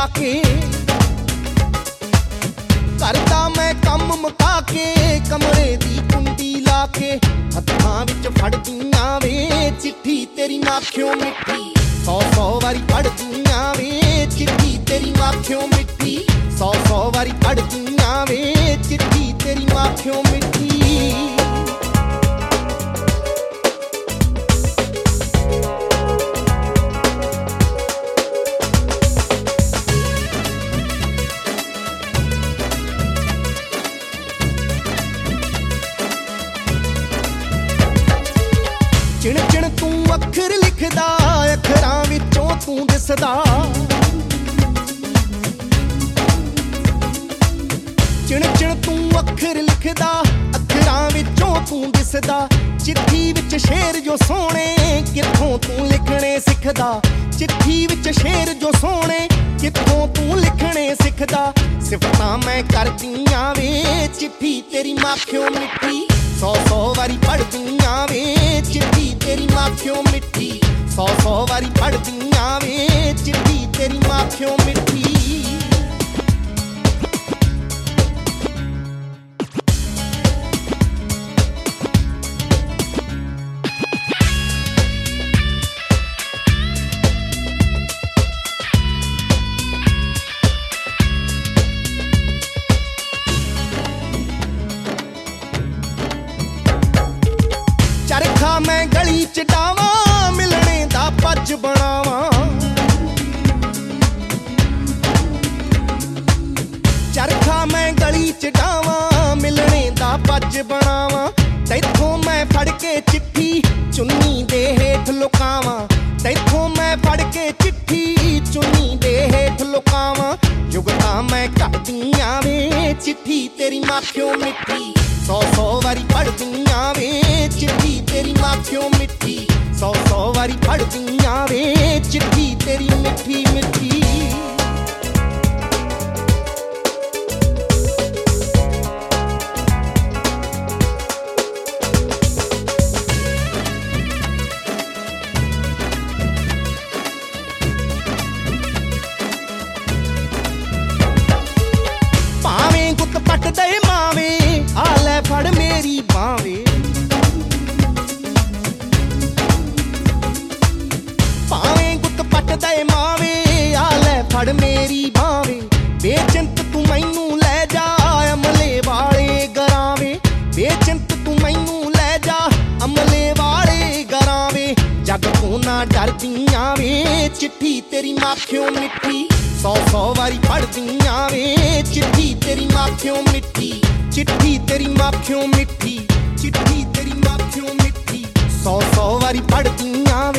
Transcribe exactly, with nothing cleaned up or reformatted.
के करदा मैं कम मुका के कमरे दी कुंडी ला के हत्थां विच फड़दियां वे चिट्ठी तेरी माखियों मिठी सौ सौ वारी पढ़दियां वे चिट्ठी तेरी माखियों मिठी सौ सौ वारी पढ़दियां वे चिट्ठी तेरी माखियों मिठी चिण चिण तू अखर लिखदा अखरां विचों तू दिसदा चिण चिण तू अखर लिखदा अखरां विचों तू दिसदा चिट्ठी विच शेर जो सोहणे कित्थों तू लिखणे सिखदा चिट्ठी विच शेर जो सोहणे कित्थों तू लिखणे सिखदा सिफतां मैं करदियां वे चिट्ठी तेरी माखियों मिठी सौ सौ वारी पढ़दियां वे चिट्ठी तेरी माखियों मिठी सौ सौ वारी पढ़दियां वे चिट्ठी तेरी माखियों मिठी चरखा मैं गली च डावां मिलने दा पज बनावां चरखा मैं गली च डावां मिलने दा पज बनावां तैथों मैं फड़ के चिट्ठी चुन्नी दे हेठ लुकावां तैथों मैं फड़ के चिट्ठी चुन्नी दे हेठ लुकावां जुगता मैं करदियां वे चिट्ठी तेरी माखियों मिठी सौ सौ वारी पढ़दियां वे चिट्ठी तेरी माखियों मिठी सौ सौ वारी पढ़दियां वे चिट्ठी तेरी मिठी मिठी भावें गुत पट दे मावे आ लै फड़ मेरी बावे भावें गुत पट दे मावे आ लै फड़ मेरी बावे बेचिंत तू मैनू लै जा अमले वाले गरावे बेचिंत तू मैनू लै जा अमले वाले गरावे जग तू ना डरदियां वे चिट्ठी तेरी माखियों मिठी सौ सौ वारी पढ़दियां वे चिट्ठी तेरी माखियों मिठी चिट्ठी तेरी माखियों मिठी चिट्ठी तेरी माखियों मिठी सौ सौ वारी पढ़दियां